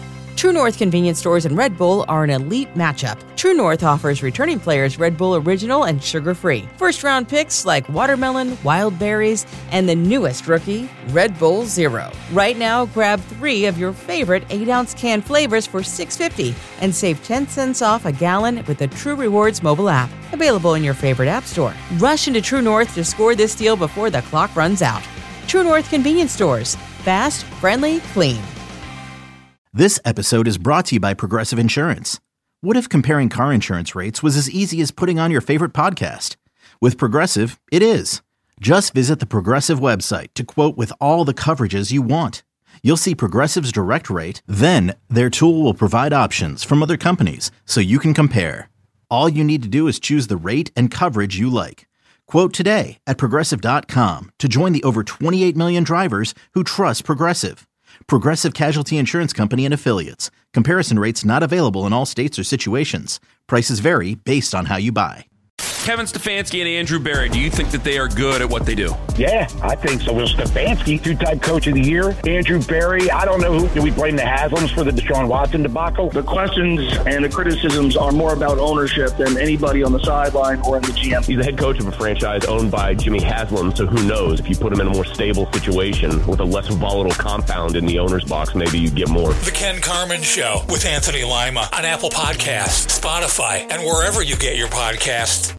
True North convenience stores and Red Bull are an elite matchup. True North offers returning players Red Bull Original and sugar-free. First-round picks like watermelon, wild berries, and the newest rookie, Red Bull Zero. Right now, grab three of your favorite eight-ounce can flavors for six dollars and fifty cents and save ten cents off a gallon with the True Rewards mobile app. Available in your favorite app store. Rush into True North to score this deal before the clock runs out. True North convenience stores. Fast, friendly, clean. This episode is brought to you by Progressive Insurance. What if comparing car insurance rates was as easy as putting on your favorite podcast? With Progressive, it is. Just visit the Progressive website to quote with all the coverages you want. You'll see Progressive's direct rate, then their tool will provide options from other companies so you can compare. All you need to do is choose the rate and coverage you like. Quote today at Progressive dot com to join the over twenty-eight million drivers who trust Progressive. Progressive Casualty Insurance Company and Affiliates. Comparison rates not available in all states or situations. Prices vary based on how you buy. Kevin Stefanski and Andrew Berry, do you think that they are good at what they do? Yeah, I think so. Will Stefanski, two-time coach of the year. Andrew Berry, I don't know who. Do we blame the Haslams for the Deshaun Watson debacle? The questions and the criticisms are more about ownership than anybody on the sideline or in the G M. He's the head coach of a franchise owned by Jimmy Haslam, so who knows? If you put him in a more stable situation with a less volatile compound in the owner's box, maybe you get more. The Ken Carman Show with Anthony Lima on Apple Podcasts, Spotify, and wherever you get your podcasts.